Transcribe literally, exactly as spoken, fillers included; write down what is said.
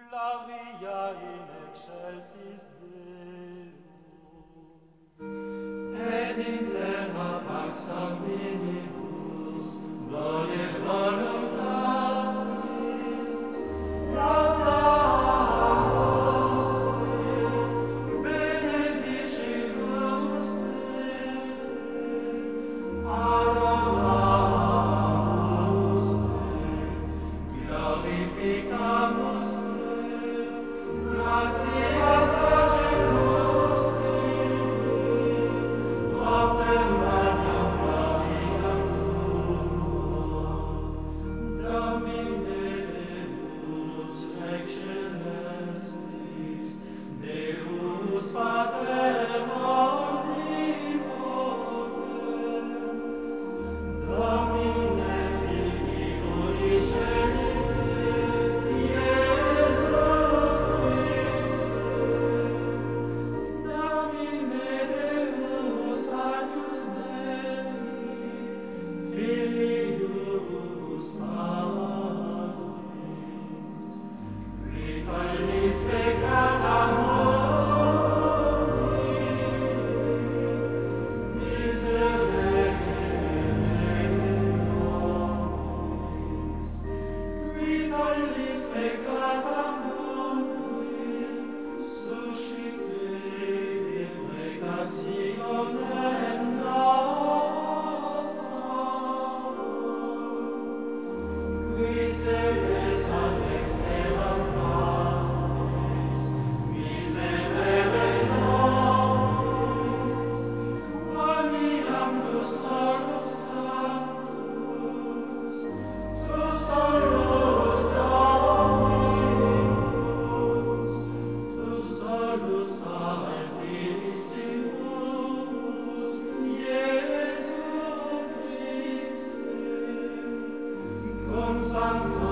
Gloria in excelsis Deo. Et in terra pax hominibus, bone voluntatis, laudamus te, benedicimus te, adoramus te, glorificamus te, gratias agimus tibi, optem magnam gloriam tuam, Domine Deus excellentis, Deus Pater omnipotens, Domine Filii unigenite, Iesu Christe, Domine Deus Agnus Dei, Filius Patris, qui tollis peccata mundi, miserere nobis, qui tollis peccata mundi, suscite deprecationem nostra, qui sedes ad extremam partes, miserere nobis, quoniam tu solus sanctus, tu solus Dominus, tu solus altissimus, Iesu Christe, cum sancto